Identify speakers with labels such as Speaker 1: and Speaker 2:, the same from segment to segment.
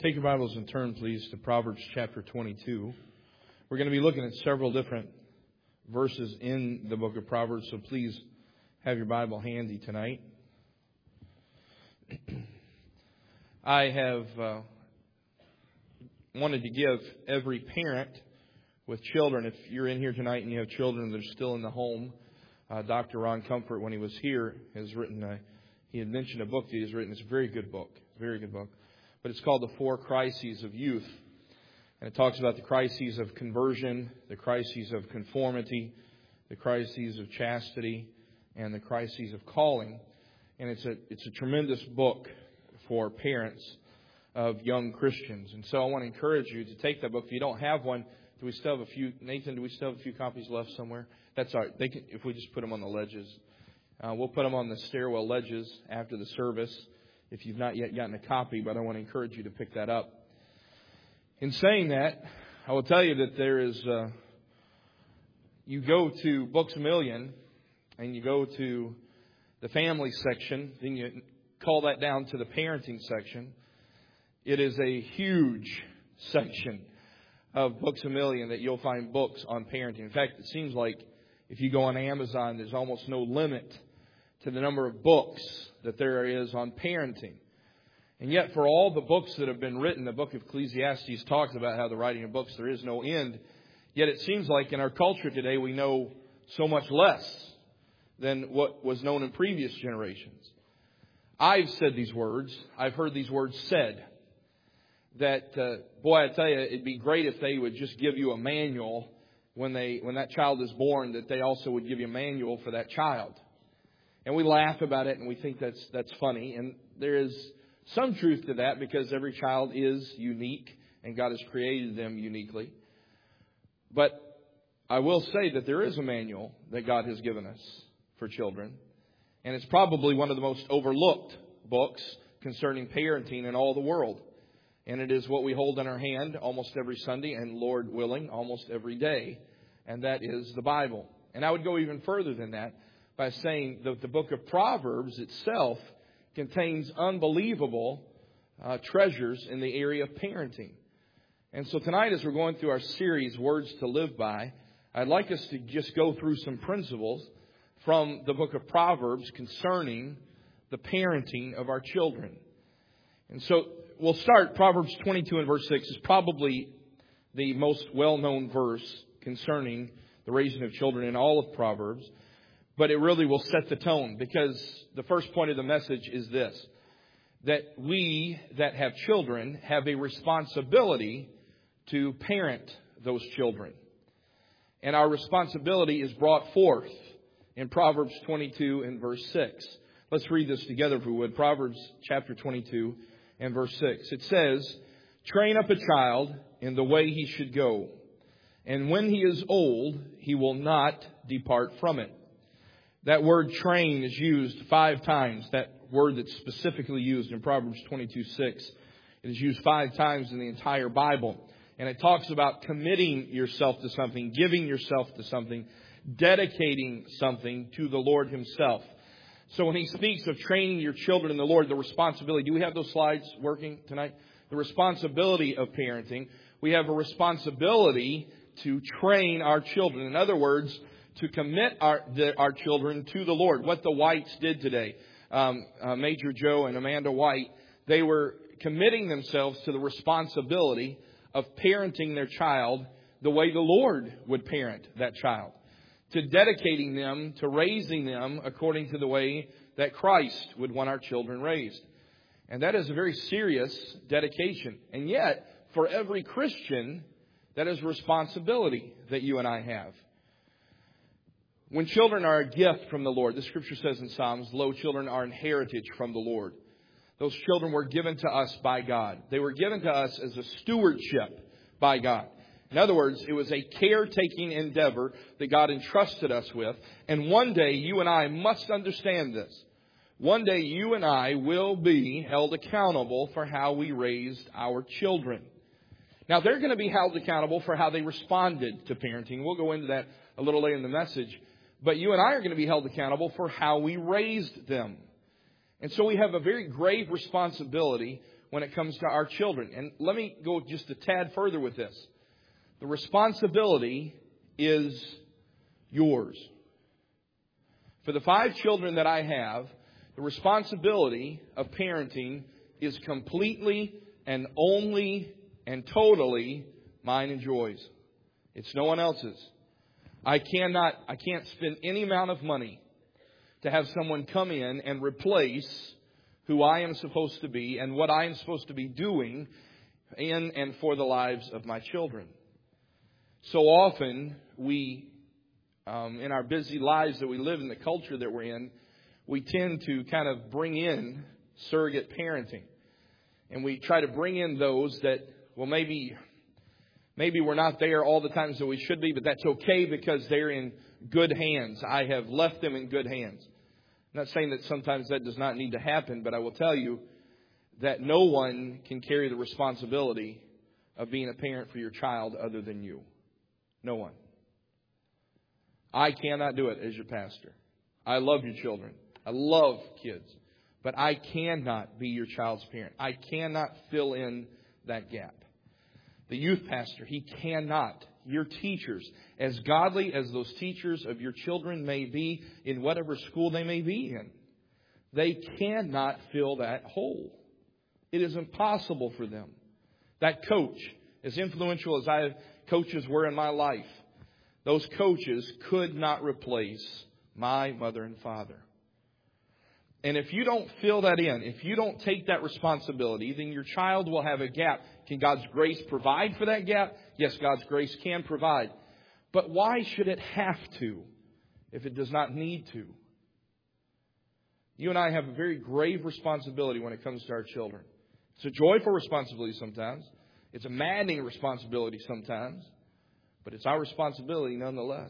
Speaker 1: Take your Bibles and turn, please, to Proverbs chapter 22. We're going to be looking at several different verses in the book of Proverbs, so please have your Bible handy tonight. I have wanted to give every parent with children, if you're in here tonight and you have children that are still in the home, Dr. Ron Comfort, when he was here, has written, he had mentioned a book that he has written. It's a very good book, very good book. But it's called The Four Crises of Youth. And it talks about the crises of conversion, the crises of conformity, the crises of chastity, and the crises of calling. And it's a tremendous book for parents of young Christians. And so I want to encourage you to take that book. If you don't have one, do we still have a few? Nathan, do we still have a few copies left somewhere? That's all right. They can, if we just put them on the ledges. We'll put them on the stairwell ledges after the service if you've not yet gotten a copy, but I want to encourage you to pick that up. In saying that, I will tell you that there is, you go to Books A Million and you go to the family section, then you call that down to the parenting section. It is a huge section of Books A Million that you'll find books on parenting. In fact, it seems like if you go on Amazon, there's almost no limit to the number of books that there is on parenting. And yet, for all the books that have been written, the book of Ecclesiastes talks about how the writing of books, there is no end. Yet it seems like in our culture today, we know so much less than what was known in previous generations. I've said these words. I've heard these words said. That, boy, I tell you, it'd be great if they would just give you a manual when that child is born, that they also would give you a manual for that child. And we laugh about it and we think that's funny. And there is some truth to that because every child is unique and God has created them uniquely. But I will say that there is a manual that God has given us for children. And it's probably one of the most overlooked books concerning parenting in all the world. And it is what we hold in our hand almost every Sunday and, Lord willing, almost every day. And that is the Bible. And I would go even further than that by saying that the book of Proverbs itself contains unbelievable treasures in the area of parenting. And so tonight, as we're going through our series, Words to Live By, I'd like us to just go through some principles from the book of Proverbs concerning the parenting of our children. And so we'll start. Proverbs 22 and verse 6 is probably the most well-known verse concerning the raising of children in all of Proverbs. But it really will set the tone because the first point of the message is this, that we that have children have a responsibility to parent those children. And our responsibility is brought forth in Proverbs 22 and verse 6. Let's read this together if we would. Proverbs chapter 22 and verse 6. It says, "Train up a child in the way he should go, and when he is old, he will not depart from it." That word train is used 5 times. That word that's specifically used in Proverbs 22:6. It is used 5 times in the entire Bible. And it talks about committing yourself to something, giving yourself to something, dedicating something to the Lord Himself. So when He speaks of training your children in the Lord, the responsibility, do we have those slides working tonight? The responsibility of parenting. We have a responsibility to train our children. In other words, to commit our children to the Lord. What the Whites did today, Major Joe and Amanda White, they were committing themselves to the responsibility of parenting their child the way the Lord would parent that child. To dedicating them, to raising them according to the way that Christ would want our children raised. And that is a very serious dedication. And yet, for every Christian, that is a responsibility that you and I have. When children are a gift from the Lord, the Scripture says in Psalms, "Lo, children are an heritage from the Lord." Those children were given to us by God. They were given to us as a stewardship by God. In other words, it was a caretaking endeavor that God entrusted us with. And one day, you and I must understand this. One day, you and I will be held accountable for how we raised our children. Now, they're going to be held accountable for how they responded to parenting. We'll go into that a little later in the message. But you and I are going to be held accountable for how we raised them. And so we have a very grave responsibility when it comes to our children. And let me go just a tad further with this. The responsibility is yours. For the 5 children that I have, the responsibility of parenting is completely and only and totally mine and Joy's. It's no one else's. I can't spend any amount of money to have someone come in and replace who I am supposed to be and what I am supposed to be doing in and for the lives of my children. So often we, in our busy lives that we live in, the culture that we're in, we tend to kind of bring in surrogate parenting. And we try to bring in those that, well, maybe we're not there all the times that we should be, but that's okay because they're in good hands. I have left them in good hands. I'm not saying that sometimes that does not need to happen, but I will tell you that no one can carry the responsibility of being a parent for your child other than you. No one. I cannot do it as your pastor. I love your children. I love kids. But I cannot be your child's parent. I cannot fill in that gap. The youth pastor, he cannot. Your teachers, as godly as those teachers of your children may be in whatever school they may be in, they cannot fill that hole. It is impossible for them. That coach, as influential as coaches were in my life, those coaches could not replace my mother and father. And if you don't fill that in, if you don't take that responsibility, then your child will have a gap. Can God's grace provide for that gap? Yes, God's grace can provide. But why should it have to if it does not need to? You and I have a very grave responsibility when it comes to our children. It's a joyful responsibility sometimes. It's a maddening responsibility sometimes. But it's our responsibility nonetheless.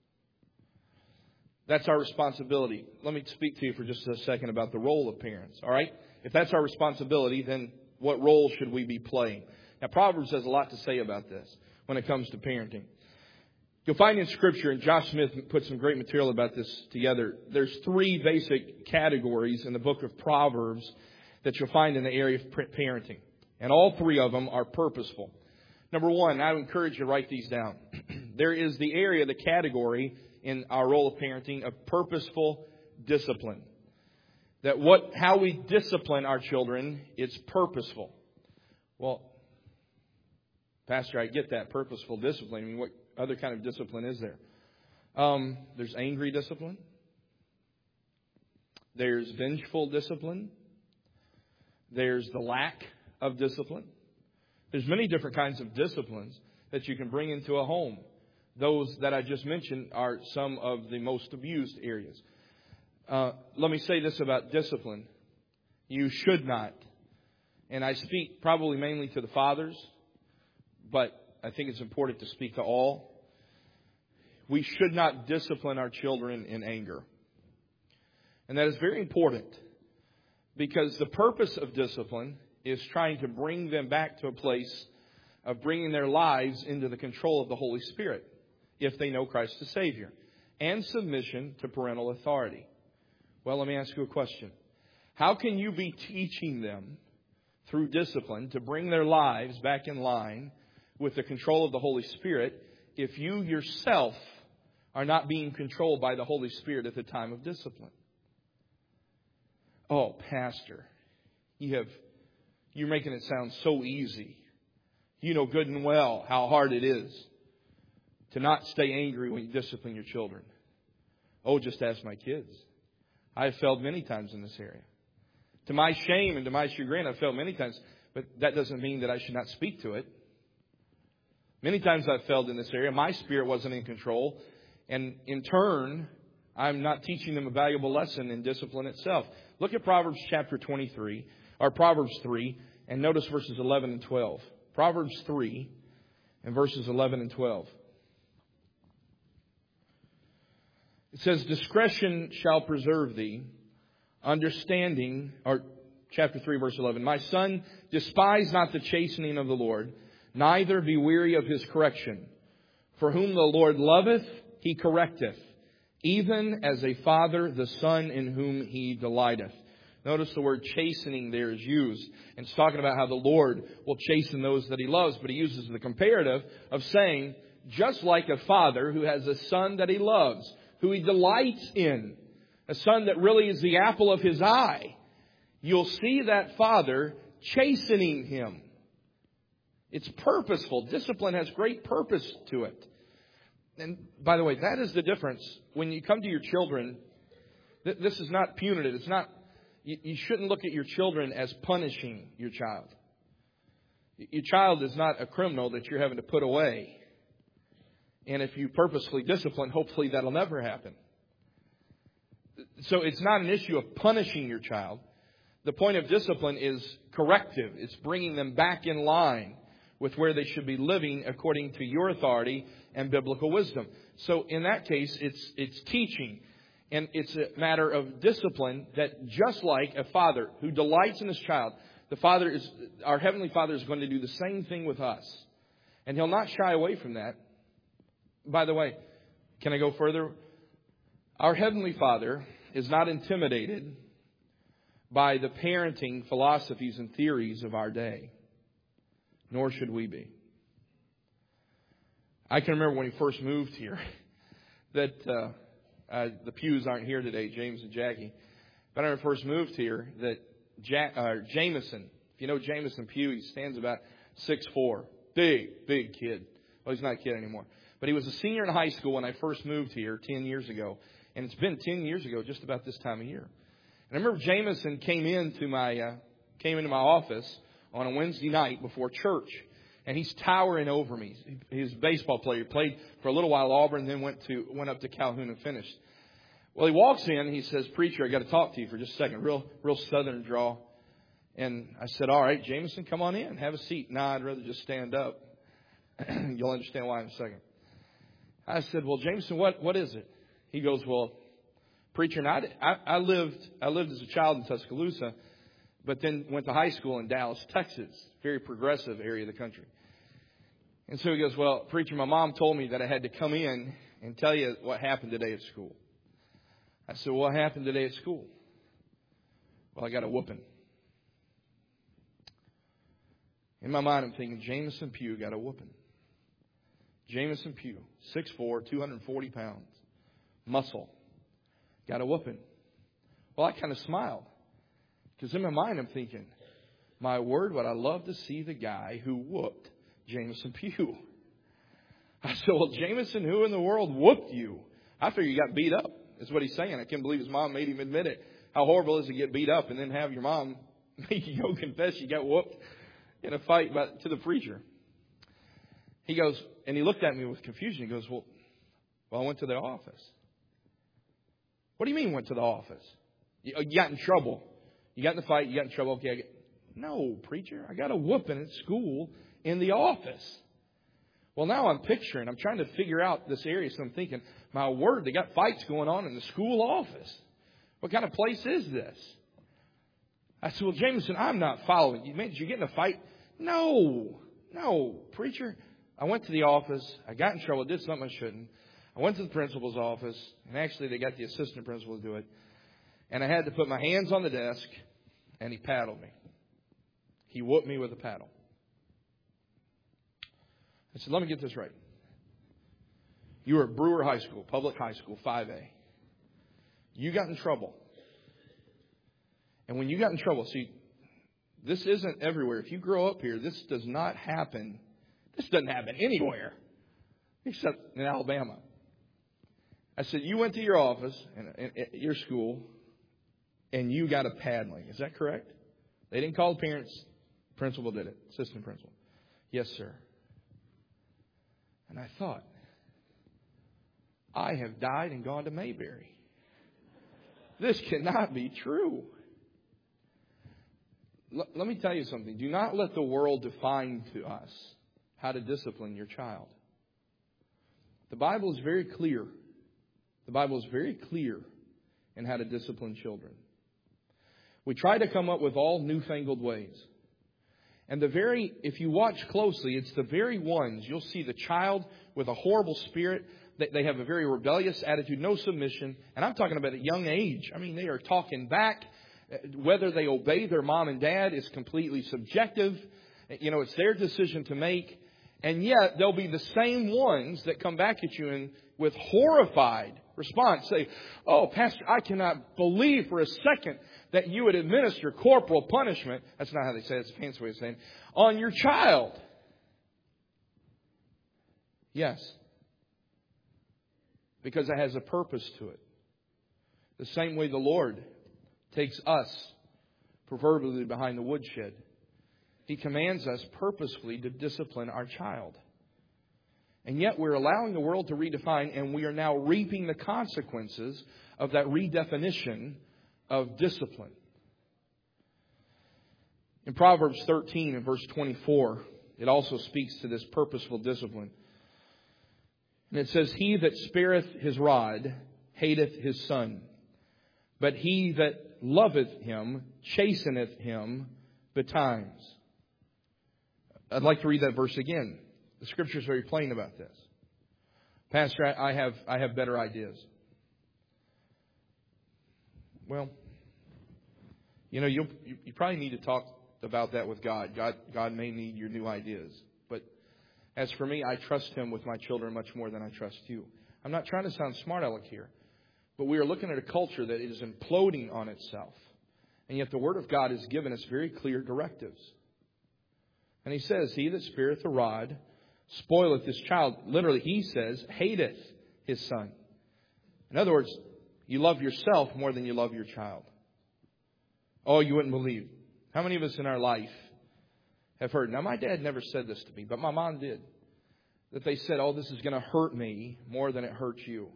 Speaker 1: That's our responsibility. Let me speak to you for just a second about the role of parents. All right? If that's our responsibility, then what role should we be playing? Now, Proverbs has a lot to say about this when it comes to parenting. You'll find in Scripture, and Josh Smith put some great material about this together, there's 3 basic categories in the book of Proverbs that you'll find in the area of parenting. And all 3 of them are purposeful. Number 1, I would encourage you to write these down. There is the area, the category in our role of parenting of purposeful discipline. That how we discipline our children, it's purposeful. Well, Pastor, I get that, purposeful discipline. I mean, what other kind of discipline is there? There's angry discipline. There's vengeful discipline. There's the lack of discipline. There's many different kinds of disciplines that you can bring into a home. Those that I just mentioned are some of the most abused areas. Let me say this about discipline. You should not, and I speak probably mainly to the fathers, but I think it's important to speak to all. We should not discipline our children in anger. And that is very important because the purpose of discipline is trying to bring them back to a place of bringing their lives into the control of the Holy Spirit if they know Christ as Savior, and submission to parental authority. Well, let me ask you a question. How can you be teaching them through discipline to bring their lives back in line with the control of the Holy Spirit if you yourself are not being controlled by the Holy Spirit at the time of discipline? Oh, Pastor, you're making it sound so easy. You know good and well how hard it is to not stay angry when you discipline your children. Oh, just ask my kids. I've failed many times in this area. To my shame and to my chagrin, I've failed many times. But that doesn't mean that I should not speak to it. Many times I've failed in this area. My spirit wasn't in control. And in turn, I'm not teaching them a valuable lesson in discipline itself. Look at Proverbs chapter 23, or Proverbs 3, and notice verses 11 and 12. Proverbs 3 and verses 11 and 12. It says, discretion shall preserve thee, understanding, or chapter 3, verse 11. My son, despise not the chastening of the Lord, neither be weary of his correction. For whom the Lord loveth, he correcteth, even as a father the son in whom he delighteth. Notice the word chastening there is used. And it's talking about how the Lord will chasten those that He loves. But He uses the comparative of saying, just like a father who has a son that he loves, who he delights in, a son that really is the apple of his eye, you'll see that father chastening him. It's purposeful. Discipline has great purpose to it. And by the way, that is the difference. When you come to your children, this is not punitive. It's not. You shouldn't look at your children as punishing your child. Your child is not a criminal that you're having to put away. And if you purposefully discipline, hopefully that'll never happen. So it's not an issue of punishing your child. The point of discipline is corrective. It's bringing them back in line with where they should be living according to your authority and biblical wisdom. So in that case, it's teaching. And it's a matter of discipline that just like a father who delights in his child, our Heavenly Father is going to do the same thing with us. And He'll not shy away from that. By the way, can I go further? Our Heavenly Father is not intimidated by the parenting philosophies and theories of our day. Nor should we be. I can remember when we first moved here that the Pews aren't here today, James and Jackie. But when I first moved here, that Jameson, if you know Jameson Pugh, he stands about 6'4", big kid. Well, he's not a kid anymore. But he was a senior in high school when I first moved here 10 years ago. And it's been 10 years ago just about this time of year. And I remember Jameson came into my office on a Wednesday night before church. And he's towering over me. He's a baseball player. He played for a little while at Auburn, then went up to Calhoun and finished. Well, he walks in and he says, "Preacher, I got to talk to you for just a second." Real southern drawl. And I said, "All right, Jameson, come on in. Have a seat." "No, I'd rather just stand up." You'll understand why in a second. I said, "Well, Jameson, what is it?" He goes, "Well, preacher, I lived as a child in Tuscaloosa, but then went to high school in Dallas, Texas, very progressive area of the country." And so he goes, "Well, preacher, my mom told me that I had to come in and tell you what happened today at school." I said, "What happened today at school?" "Well, I got a whooping." In my mind, I'm thinking, Jameson Pugh got a whooping. Jameson Pugh, 6'4", 240 pounds, muscle, got a whooping. Well, I kind of smiled. Because in my mind, I'm thinking, my word, would I love to see the guy who whooped Jameson Pugh. I said, "Well, Jameson, who in the world whooped you?" I figure you got beat up. That's what he's saying. I can't believe his mom made him admit it. How horrible is it to get beat up and then have your mom make you go confess you got whooped in a fight to the preacher? He goes, and he looked at me with confusion. He goes, well, I went to the office." "What do you mean went to the office?" You got in trouble. You got in the fight. You got in trouble. Okay. "No, preacher. I got a whooping at school in the office." Well, now I'm trying to figure out this area. So I'm thinking, my word, they got fights going on in the school office. What kind of place is this? I said, "Well, Jameson, I'm not following. You mean you get in a fight?" No, preacher. I went to the office. I got in trouble. Did something I shouldn't. I went to the principal's office. And actually, they got the assistant principal to do it. And I had to put my hands on the desk. And he paddled me. He whooped me with a paddle. I said, "Let me get this right. You were at Brewer High School, public high school, 5A. You got in trouble. And when you got in trouble, see, this isn't everywhere. If you grow up here, this does not happen. This doesn't happen anywhere except in Alabama." I said, "You went to your office at your school and you got a paddling. Is that correct?" They didn't call the parents. Principal did it. Assistant principal. "Yes, sir." And I thought, I have died and gone to Mayberry. This cannot be true. Let me tell you something. Do not let the world define to us how to discipline your child. The Bible is very clear. The Bible is very clear in how to discipline children. We try to come up with all newfangled ways. And if you watch closely, it's the very ones, you'll see the child with a horrible spirit. They have a very rebellious attitude, no submission. And I'm talking about at a young age. I mean, they are talking back. Whether they obey their mom and dad is completely subjective. It's their decision to make. And yet, they'll be the same ones that come back at you and with horrified response say, "Oh, Pastor, I cannot believe for a second that you would administer corporal punishment." That's not how they say it. It's a fancy way of saying it. On your child. Yes. Because it has a purpose to it. The same way the Lord takes us proverbially behind the woodshed. He commands us purposefully to discipline our child. And yet we're allowing the world to redefine, and we are now reaping the consequences of that redefinition of discipline. In Proverbs 13 and verse 24, it also speaks to this purposeful discipline. And it says, "He that spareth his rod hateth his son, but he that loveth him chasteneth him betimes." I'd like to read that verse again. The Scripture is very plain about this. Pastor, I have better ideas. Well, you probably need to talk about that with God. God may need your new ideas. But as for me, I trust Him with my children much more than I trust you. I'm not trying to sound smart aleck here. But we are looking at a culture that is imploding on itself. And yet the Word of God has given us very clear directives. And He says, "He that spareth the rod spoileth his child." Literally, He says, hateth his son. In other words, you love yourself more than you love your child. Oh, you wouldn't believe. How many of us in our life have heard, now my dad never said this to me, but my mom did, that they said, "Oh, this is going to hurt me more than it hurts you."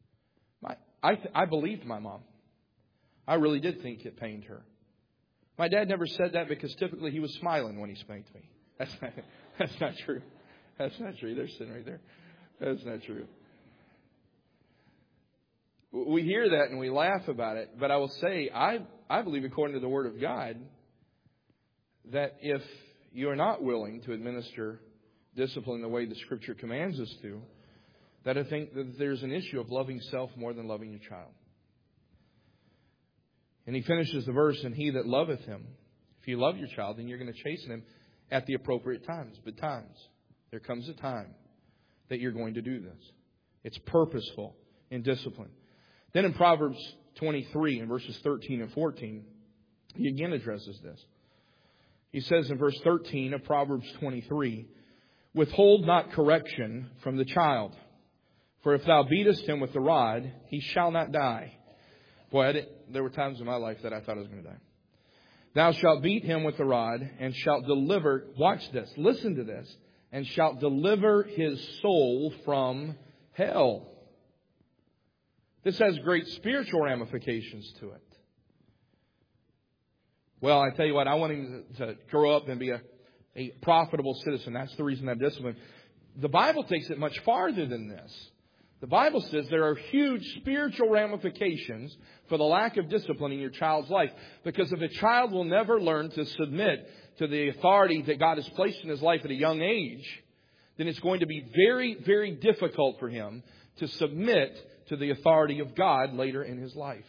Speaker 1: I believed my mom. I really did think it pained her. My dad never said that because typically he was smiling when he spanked me. That's not true. That's not true. They're sitting right there. That's not true. We hear that and we laugh about it. But I will say, I believe according to the Word of God, that if you are not willing to administer discipline the way the Scripture commands us to, that I think that there's an issue of loving self more than loving your child. And he finishes the verse, "And he that loveth him," if you love your child, then you're going to chasten him at the appropriate times. But times, there comes a time that you're going to do this. It's purposeful in discipline. Then in Proverbs 23 and verses 13 and 14, he again addresses this. He says in verse 13 of Proverbs 23, "Withhold not correction from the child. For if thou beatest him with the rod, he shall not die." Boy, there were times in my life that I thought I was going to die. "Thou shalt beat him with the rod, and shalt deliver," watch this, listen to this, "and shalt deliver his soul from hell." This has great spiritual ramifications to it. Well, I tell you what, I want him to grow up and be a profitable citizen. That's the reason I'm disciplined. The Bible takes it much farther than this. The Bible says there are huge spiritual ramifications for the lack of discipline in your child's life. Because if a child will never learn to submit to the authority that God has placed in his life at a young age, then it's going to be very, very difficult for him to submit to the authority of God later in his life.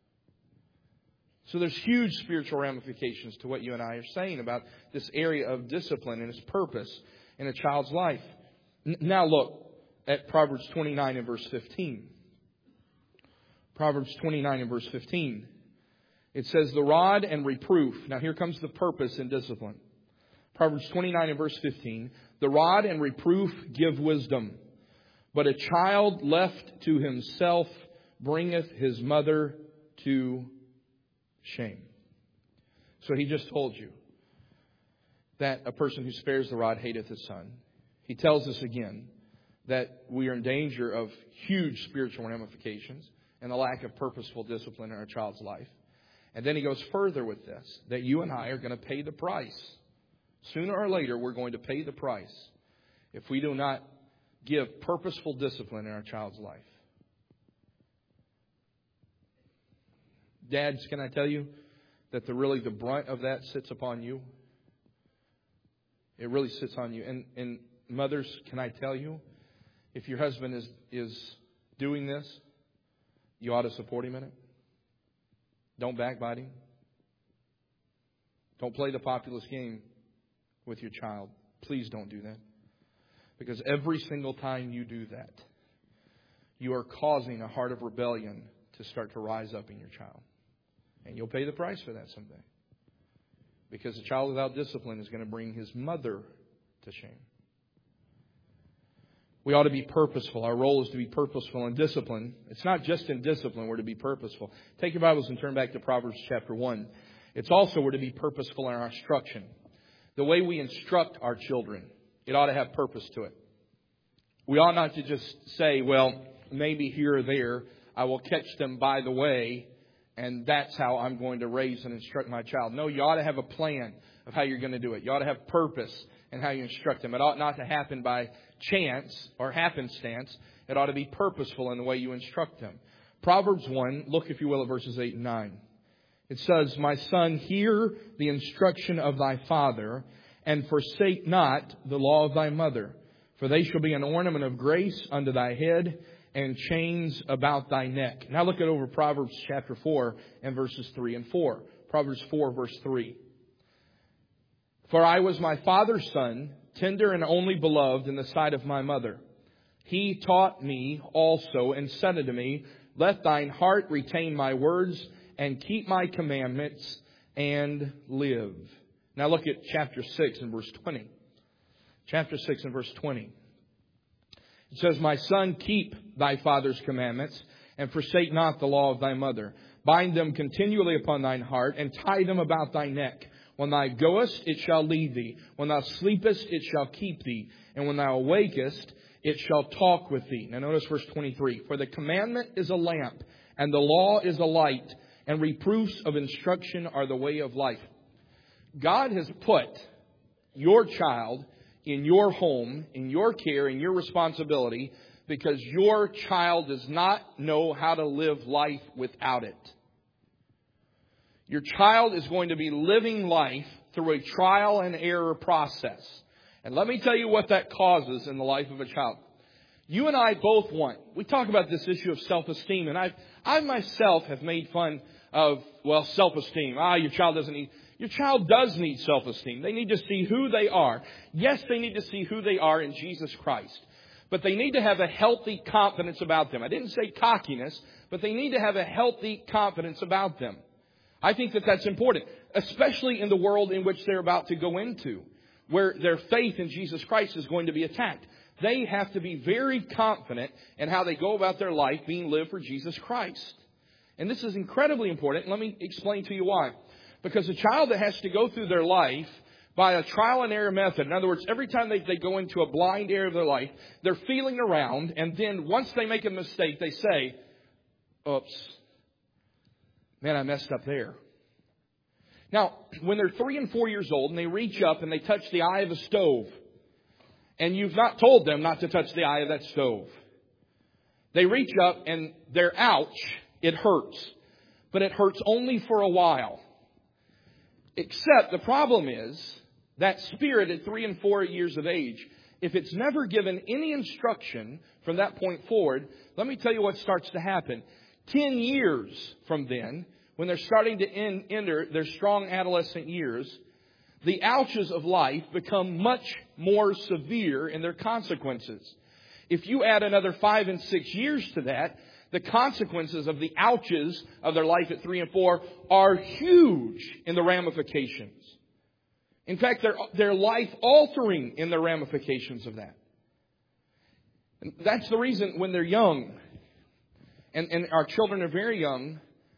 Speaker 1: So there's huge spiritual ramifications to what you and I are saying about this area of discipline and its purpose in a child's life. Now look at Proverbs 29 and verse 15. Proverbs 29 and verse 15. It says, "The rod and reproof." Now here comes the purpose in discipline. Proverbs 29 and verse 15. "The rod and reproof give wisdom, but a child left to himself bringeth his mother to shame." So he just told you that a person who spares the rod hateth his son. He tells us again that we are in danger of huge spiritual ramifications and the lack of purposeful discipline in our child's life. And then he goes further with this, that you and I are going to pay the price. Sooner or later, we're going to pay the price if we do not give purposeful discipline in our child's life. Dads, can I tell you that the brunt of that sits upon you? It really sits on you. And mothers, can I tell you, if your husband is doing this, you ought to support him in it. Don't backbite him. Don't play the populist game with your child. Please don't do that. Because every single time you do that, you are causing a heart of rebellion to start to rise up in your child. And you'll pay the price for that someday. Because a child without discipline is going to bring his mother to shame. We ought to be purposeful. Our role is to be purposeful in discipline. It's not just in discipline we're to be purposeful. Take your Bibles and turn back to Proverbs chapter 1. It's also we're to be purposeful in our instruction. The way we instruct our children, it ought to have purpose to it. We ought not to just say, well, maybe here or there, I will catch them by the way, and that's how I'm going to raise and instruct my child. No, you ought to have a plan of how you're going to do it. You ought to have purpose in how you instruct them. It ought not to happen by chance or happenstance. It ought to be purposeful in the way you instruct them. Proverbs 1, look if you will at verses 8 and 9. It says, My son, hear the instruction of thy father, and forsake not the law of thy mother. For they shall be an ornament of grace unto thy head, and chains about thy neck. Now look at over Proverbs chapter 4 and verses 3 and 4. Proverbs 4 verse 3. For I was my father's son, tender and only beloved in the sight of my mother. He taught me also and said unto me, Let thine heart retain my words, and keep my commandments, and live. Now look at chapter 6 and verse 20. Chapter 6 and verse 20. It says, My son, keep thy father's commandments, and forsake not the law of thy mother. Bind them continually upon thine heart, and tie them about thy neck. When thou goest, it shall lead thee. When thou sleepest, it shall keep thee. And when thou awakest, it shall talk with thee. Now notice verse 23. For the commandment is a lamp, and the law is a light, and reproofs of instruction are the way of life. God has put your child in your home, in your care, in your responsibility, because your child does not know how to live life without it. Your child is going to be living life through a trial and error process. And let me tell you what that causes in the life of a child. You and I both want, we talk about this issue of self-esteem, and I myself have made fun of, well, self-esteem. Your child does need self-esteem. They need to see who they are. Yes, they need to see who they are in Jesus Christ. But they need to have a healthy confidence about them. I didn't say cockiness, but they need to have a healthy confidence about them. I think that that's important, especially in the world in which they're about to go into, where their faith in Jesus Christ is going to be attacked. They have to be very confident in how they go about their life being lived for Jesus Christ. And this is incredibly important. Let me explain to you why. Because a child that has to go through their life by a trial and error method, in other words, every time they go into a blind area of their life, they're feeling around, and then once they make a mistake, they say, oops, man, I messed up there. Now, when they're 3 and 4 years old and they reach up and they touch the eye of a stove, and you've not told them not to touch the eye of that stove, they reach up and their ouch, it hurts. But it hurts only for a while. Except the problem is that spirit at 3 and 4 years of age, if it's never given any instruction from that point forward, let me tell you what starts to happen. 10 years from then, when they're starting to enter their strong adolescent years, the ouches of life become much more severe in their consequences. If you add another 5 and 6 years to that, the consequences of the ouches of their life at 3 and 4 are huge in the ramifications. In fact, they're life-altering in the ramifications of that. And that's the reason when they're young, and our children are very young,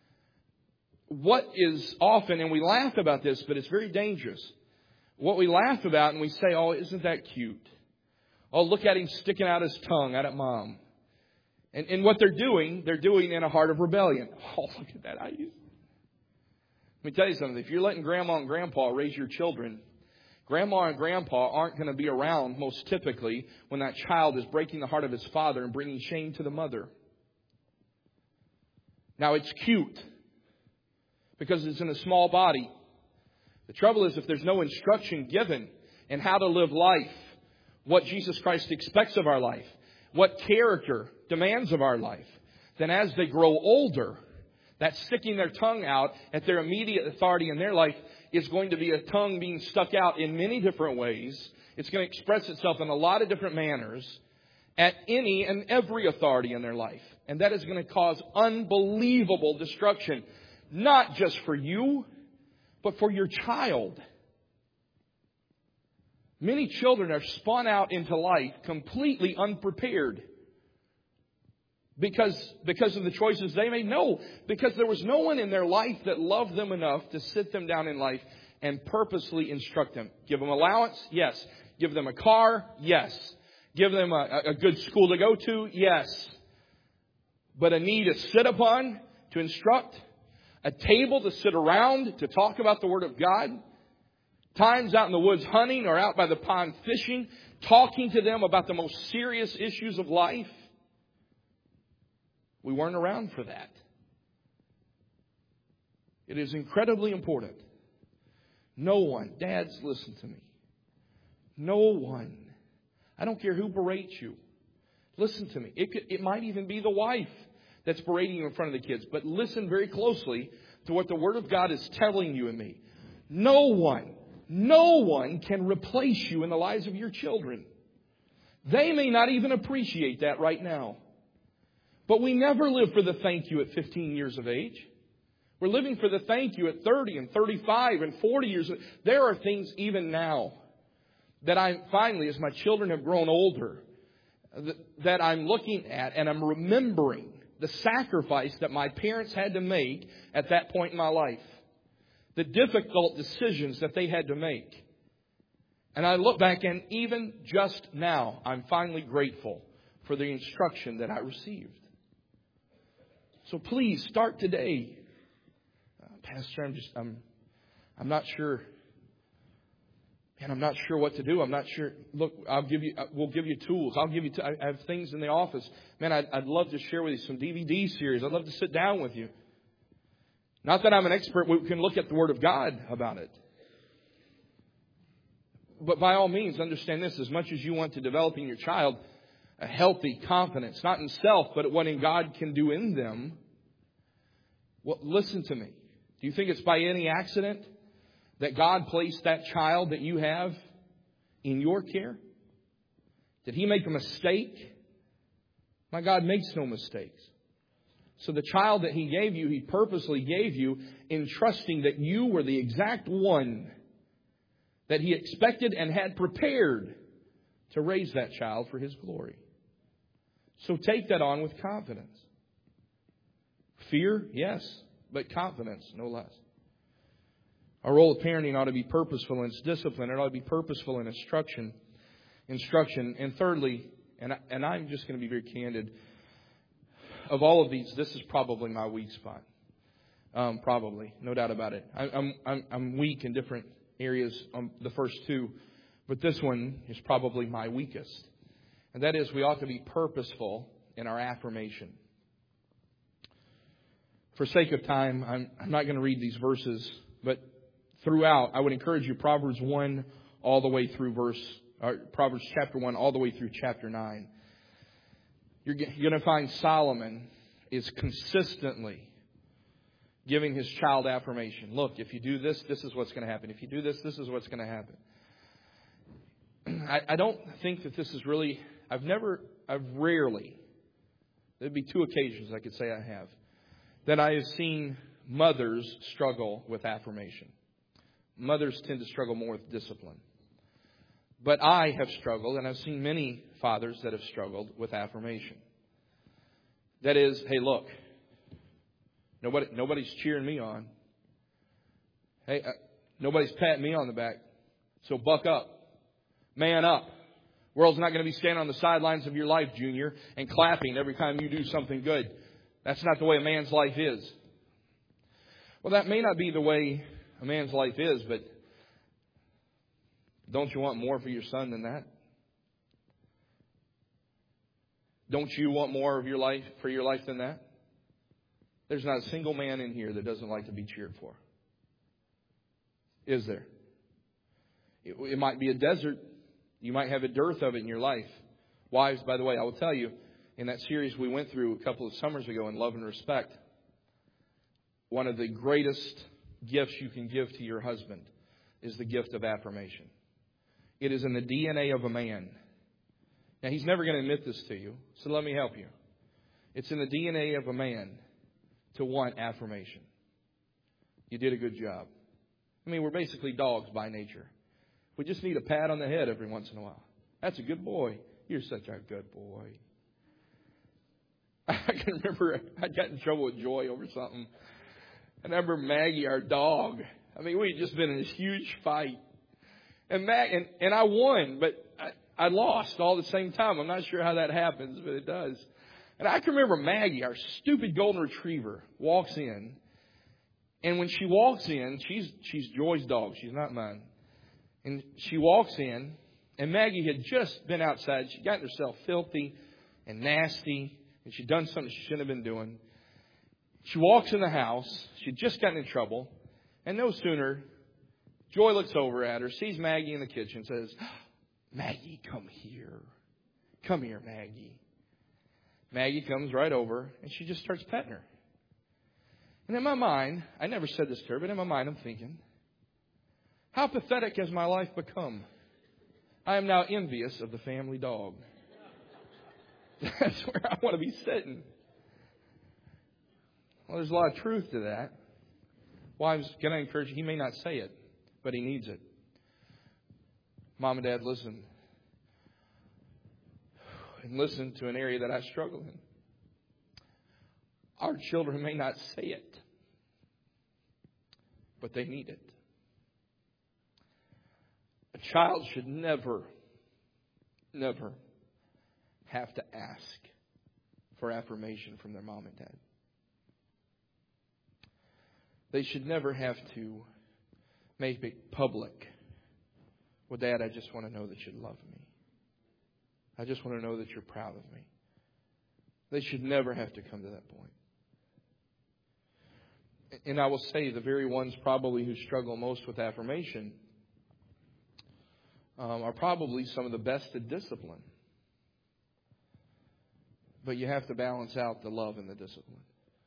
Speaker 1: what is often, and we laugh about this, but it's very dangerous. What we laugh about and we say, oh, isn't that cute? Oh, look at him sticking out his tongue out at mom. And what they're doing in a heart of rebellion. Oh, look at that. Let me tell you something. If you're letting grandma and grandpa raise your children, grandma and grandpa aren't going to be around most typically when that child is breaking the heart of his father and bringing shame to the mother. Now, it's cute because it's in a small body. The trouble is if there's no instruction given in how to live life, what Jesus Christ expects of our life, what character demands of our life, then as they grow older, that sticking their tongue out at their immediate authority in their life, is going to be a tongue being stuck out in many different ways. It's going to express itself in a lot of different manners at any and every authority in their life. And that is going to cause unbelievable destruction, not just for you, but for your child. Many children are spun out into life completely unprepared because of the choices they made. No, because there was no one in their life that loved them enough to sit them down in life and purposely instruct them. Give them allowance? Yes. Give them a car? Yes. Give them a good school to go to? Yes. But a knee to sit upon, to instruct, a table to sit around, to talk about the Word of God, times out in the woods hunting or out by the pond fishing, talking to them about the most serious issues of life. We weren't around for that. It is incredibly important. No one, dads, listen to me. No one, I don't care who berates you. Listen to me. It might even be the wife that's berating you in front of the kids. But listen very closely to what the Word of God is telling you and me. No one can replace you in the lives of your children. They may not even appreciate that right now. But we never live for the thank you at 15 years of age. We're living for the thank you at 30 and 35 and 40 years. There are things even now that I finally, as my children have grown older, that I'm looking at and I'm remembering the sacrifice that my parents had to make at that point in my life. The difficult decisions that they had to make. And I look back and even just now, I'm finally grateful for the instruction that I received. So please start today. Pastor, I'm not sure. And I'm not sure what to do. I'm not sure. Look, we'll give you tools. I have things in the office. Man, I'd love to share with you some DVD series. I'd love to sit down with you. Not that I'm an expert. We can look at the Word of God about it. But by all means, understand this. As much as you want to develop in your child a healthy confidence, not in self, but what in God can do in them, well, listen to me. Do you think it's by any accident that God placed that child that you have in your care? Did He make a mistake? My God makes no mistakes. So the child that He gave you, He purposely gave you in trusting that you were the exact one that He expected and had prepared to raise that child for His glory. So take that on with confidence. Fear, yes, but confidence, no less. Our role of parenting ought to be purposeful in its discipline. It ought to be purposeful in instruction. And thirdly, and I'm just going to be very candid, of all of these, this is probably my weak spot. Probably, no doubt about it. I'm weak in different areas on the first two, but this one is probably my weakest. And that is, we ought to be purposeful in our affirmation. For sake of time, I'm not going to read these verses, but throughout, I would encourage you, Proverbs 1 all the way through Proverbs chapter 1 all the way through chapter 9. You're going to find Solomon is consistently giving his child affirmation. Look, if you do this, this is what's going to happen. If you do this, this is what's going to happen. I don't think that this is really, I've rarely, there'd be two occasions I could say I have, that I have seen mothers struggle with affirmation. Mothers tend to struggle more with discipline. But I have struggled, and I've seen many fathers that have struggled with affirmation. That is, hey, look, nobody's cheering me on. Hey, nobody's patting me on the back. So buck up. Man up. World's not going to be standing on the sidelines of your life, Junior, and clapping every time you do something good. That's not the way a man's life is. Well, that may not be the way a man's life is, but don't you want more for your son than that? Don't you want more of your life for your life than that? There's not a single man in here that doesn't like to be cheered for. Is there? It might be a desert. You might have a dearth of it in your life. Wives, by the way, I will tell you, in that series we went through a couple of summers ago in Love and Respect, one of the greatest gifts you can give to your husband is the gift of affirmation. It is in the DNA of a man. Now, he's never going to admit this to you, so let me help you. It's in the DNA of a man to want affirmation. You did a good job. I mean, we're basically dogs by nature. We just need a pat on the head every once in a while. That's a good boy. You're such a good boy. I can remember I got in trouble with Joy over something. And I remember Maggie, our dog. I mean, we had just been in this huge fight. And I won, but I lost all at the same time. I'm not sure how that happens, but it does. And I can remember Maggie, our stupid golden retriever, walks in. And when she walks in, she's Joy's dog. She's not mine. And she walks in, and Maggie had just been outside. She'd gotten herself filthy and nasty, and she'd done something she shouldn't have been doing. She walks in the house. She'd just gotten in trouble. And no sooner, Joy looks over at her, sees Maggie in the kitchen, says, Maggie, come here. Come here, Maggie. Maggie comes right over, and she just starts petting her. And in my mind, I never said this to her, but in my mind I'm thinking, how pathetic has my life become? I am now envious of the family dog. That's where I want to be sitting. Well, there's a lot of truth to that. Wives, can I encourage you? He may not say it, but he needs it. Mom and Dad, listen. And listen to an area that I struggle in. Our children may not say it, but they need it. A child should never have to ask for affirmation from their mom and dad. They should never have to make it public. Well, Dad, I just want to know that you love me. I just want to know that you're proud of me. They should never have to come to that point. And I will say the very ones probably who struggle most with affirmation are probably some of the best at discipline. But you have to balance out the love and the discipline.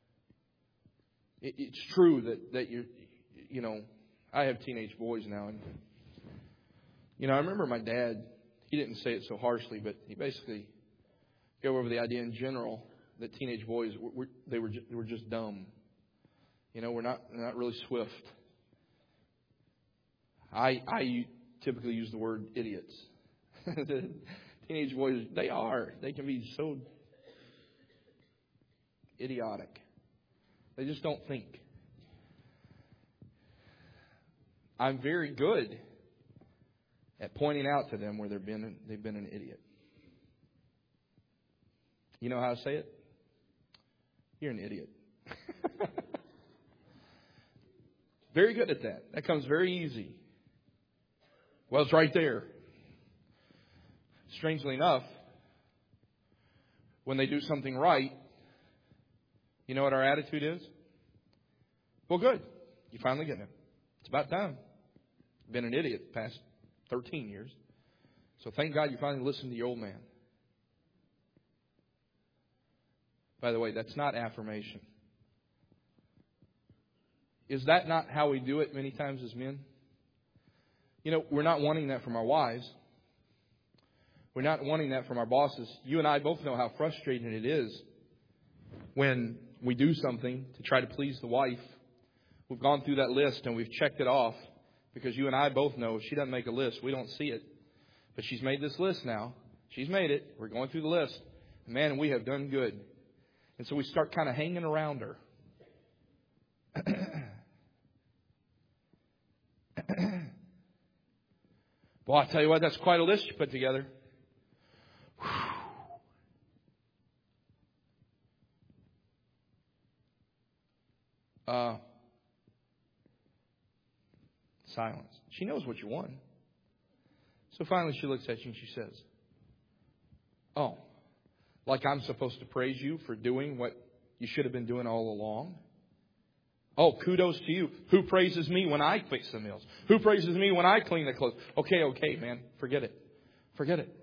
Speaker 1: It's true that you know, I have teenage boys now. And, I remember my dad, he didn't say it so harshly, but he basically go over the idea in general that teenage boys, were just dumb. We're not really swift. I typically use the word idiots. The teenage boys, they can be so idiotic. They just don't think. I'm very good at pointing out to them where they've been an idiot. You know how I say it? You're an idiot. Very good at that. That comes very easy. Well, it's right there. Strangely enough, when they do something right, you know what our attitude is? Well, good. You finally get it. It's about time. You've been an idiot the past 13 years. So thank God you finally listened to your old man. By the way, that's not affirmation. Is that not how we do it many times as men? We're not wanting that from our wives. We're not wanting that from our bosses. You and I both know how frustrating it is when we do something to try to please the wife. We've gone through that list and we've checked it off because you and I both know she doesn't make a list. We don't see it. But she's made this list now. She's made it. We're going through the list. Man, we have done good. And so we start kind of hanging around her. Well, I'll tell you what, that's quite a list you put together. Silence. She knows what you want. So finally she looks at you and she says, oh, like I'm supposed to praise you for doing what you should have been doing all along? Oh, kudos to you. Who praises me when I fix the meals? Who praises me when I clean the clothes? Okay, man. Forget it. Forget it.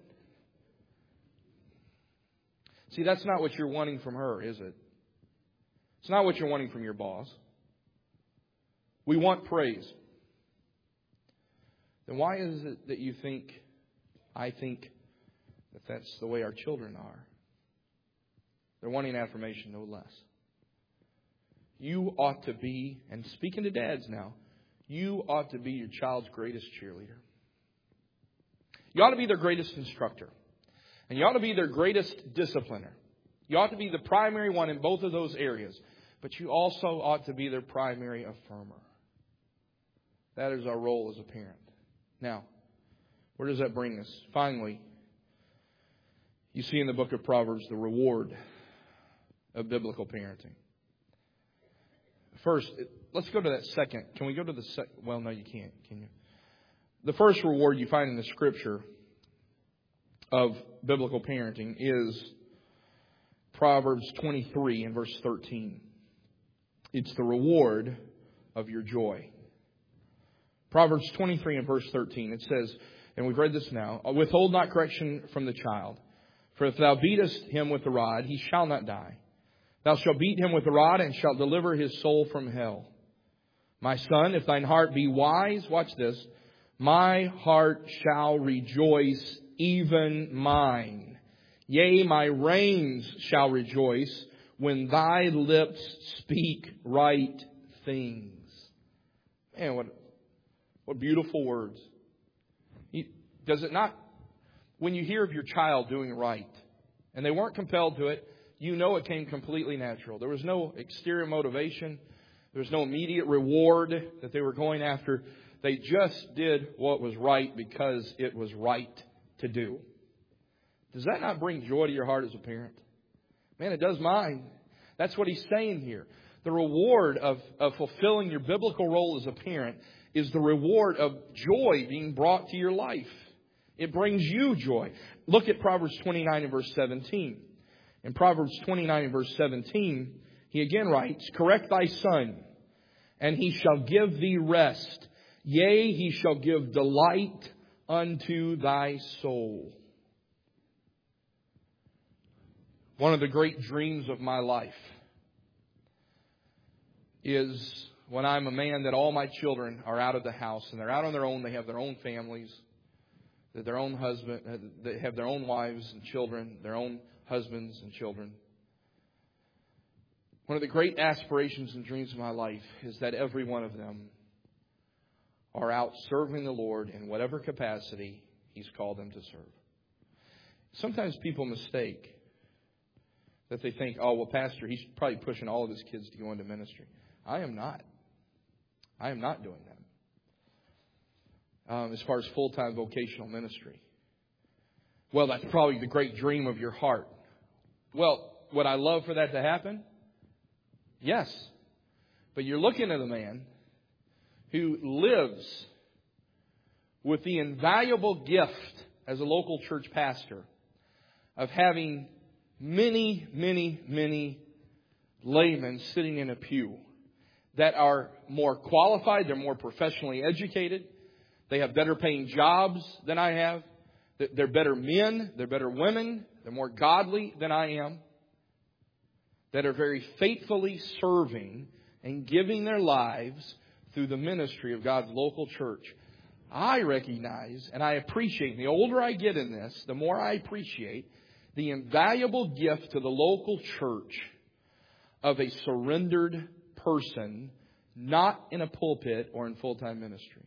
Speaker 1: See, that's not what you're wanting from her, is it? It's not what you're wanting from your boss. We want praise. Then why is it that I think that that's the way our children are? They're wanting affirmation, no less. You ought to be, and speaking to dads now, you ought to be your child's greatest cheerleader. You ought to be their greatest instructor. And you ought to be their greatest discipliner. You ought to be the primary one in both of those areas. But you also ought to be their primary affirmer. That is our role as a parent. Now, where does that bring us? Finally, you see in the book of Proverbs the reward of biblical parenting. First, let's go to that second. Can we go to the second? Well, no, you can't, can you? The first reward you find in the Scripture of biblical parenting is Proverbs 23 and verse 13. It's the reward of your joy. Proverbs 23 and verse 13. It says, and we've read this now, withhold not correction from the child, for if thou beatest him with the rod, he shall not die. Thou shalt beat him with the rod, and shalt deliver his soul from hell. My son, if thine heart be wise, watch this, my heart shall rejoice, even mine. Yea, my reins shall rejoice, when thy lips speak right things. Man, what beautiful words. Does it not, when you hear of your child doing right, and they weren't compelled to it, you know it came completely natural. There was no exterior motivation. There was no immediate reward that they were going after. They just did what was right because it was right to do. Does that not bring joy to your heart as a parent? Man, it does mine. That's what he's saying here. The reward of fulfilling your biblical role as a parent is the reward of joy being brought to your life. It brings you joy. Look at Proverbs 29 and verse 17. In Proverbs 29 and verse 17, he again writes, correct thy son, and he shall give thee rest. Yea, he shall give delight unto thy soul. One of the great dreams of my life is when I'm a man that all my children are out of the house and they're out on their own. They have their own families, their own husband, they have their own wives and children, their own husbands and children. One of the great aspirations and dreams of my life is that every one of them are out serving the Lord in whatever capacity He's called them to serve. Sometimes people mistake that they think, oh, well, Pastor, he's probably pushing all of his kids to go into ministry. I am not. I am not doing that. As far as full-time vocational ministry. Well, that's probably the great dream of your heart. Well, would I love for that to happen? Yes. But you're looking at a man who lives with the invaluable gift as a local church pastor of having many, many, many laymen sitting in a pew that are more qualified, they're more professionally educated, they have better paying jobs than I have, they're better men, they're better women, they're more godly than I am, that are very faithfully serving and giving their lives through the ministry of God's local church. I recognize and I appreciate, and the older I get in this, the more I appreciate the invaluable gift to the local church of a surrendered person, not in a pulpit or in full-time ministry.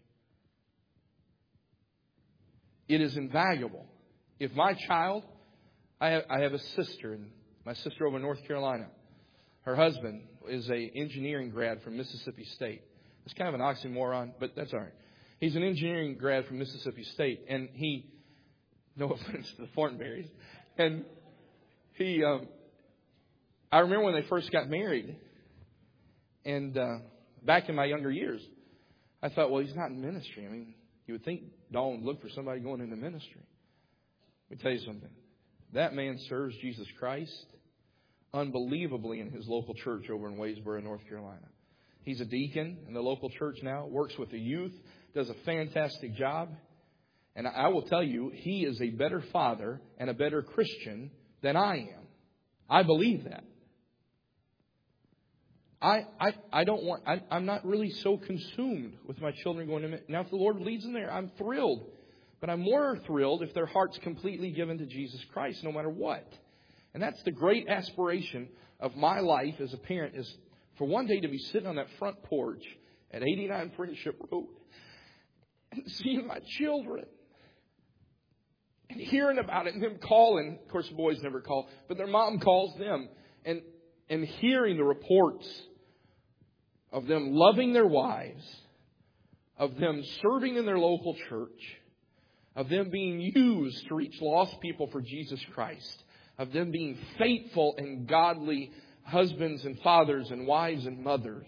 Speaker 1: It is invaluable. If my child, I have a sister, and my sister over in North Carolina, her husband is an engineering grad from Mississippi State. It's kind of an oxymoron, but that's all right. He's an engineering grad from Mississippi State, and he, no offense to the Thornberrys, and he, I remember when they first got married, and back in my younger years, I thought, well, he's not in ministry. I mean, you would think Dawn would look for somebody going into ministry. Let me tell you something. That man serves Jesus Christ unbelievably in his local church over in Waysboro, North Carolina. He's a deacon in the local church now, works with the youth, does a fantastic job. And I will tell you, he is a better father and a better Christian than I am. I believe that. I'm not really so consumed with my children going to... Now, if the Lord leads them there, I'm thrilled. But I'm more thrilled if their heart's completely given to Jesus Christ, no matter what. And that's the great aspiration of my life as a parent, is for one day to be sitting on that front porch at 89 Friendship Road and seeing my children and hearing about it and them calling. Of course, the boys never call, but their mom calls them, and hearing the reports of them loving their wives, of them serving in their local church, of them being used to reach lost people for Jesus Christ, of them being faithful and godly husbands and fathers and wives and mothers.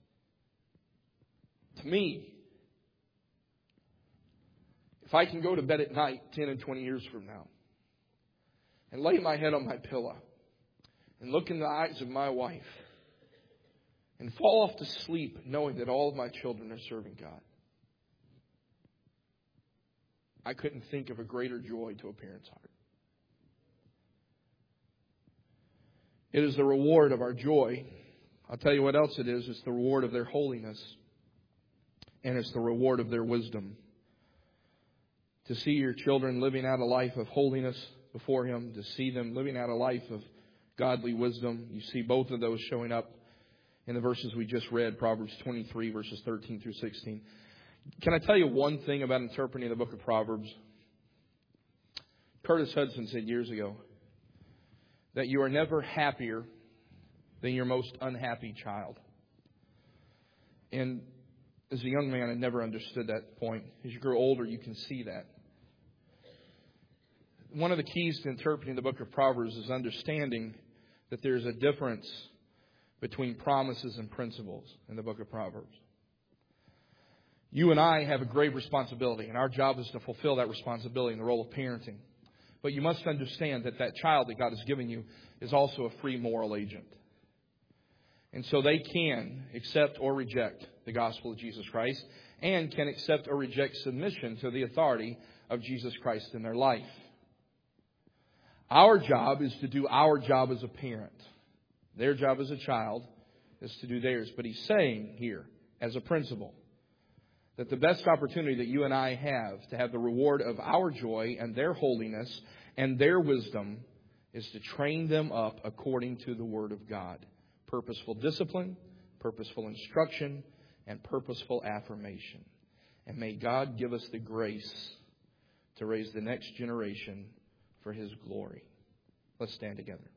Speaker 1: To me, if I can go to bed at night 10 and 20 years from now and lay my head on my pillow and look in the eyes of my wife and fall off to sleep knowing that all of my children are serving God, I couldn't think of a greater joy to a parent's heart. It is the reward of our joy. I'll tell you what else it is. It's the reward of their holiness. And it's the reward of their wisdom. To see your children living out a life of holiness before Him, to see them living out a life of godly wisdom. You see both of those showing up in the verses we just read, Proverbs 23, verses 13 through 16. Can I tell you one thing about interpreting the book of Proverbs? Curtis Hudson said years ago that you are never happier than your most unhappy child. And as a young man, I never understood that point. As you grow older, you can see that. One of the keys to interpreting the book of Proverbs is understanding that there's a difference between promises and principles in the book of Proverbs. You and I have a great responsibility, and our job is to fulfill that responsibility in the role of parenting. But you must understand that that child that God has given you is also a free moral agent. And so they can accept or reject the gospel of Jesus Christ, and can accept or reject submission to the authority of Jesus Christ in their life. Our job is to do our job as a parent. Their job as a child is to do theirs. But He's saying here, as a principle, that the best opportunity that you and I have to have the reward of our joy and their holiness and their wisdom is to train them up according to the Word of God. Purposeful discipline, purposeful instruction, and purposeful affirmation. And may God give us the grace to raise the next generation for His glory. Let's stand together.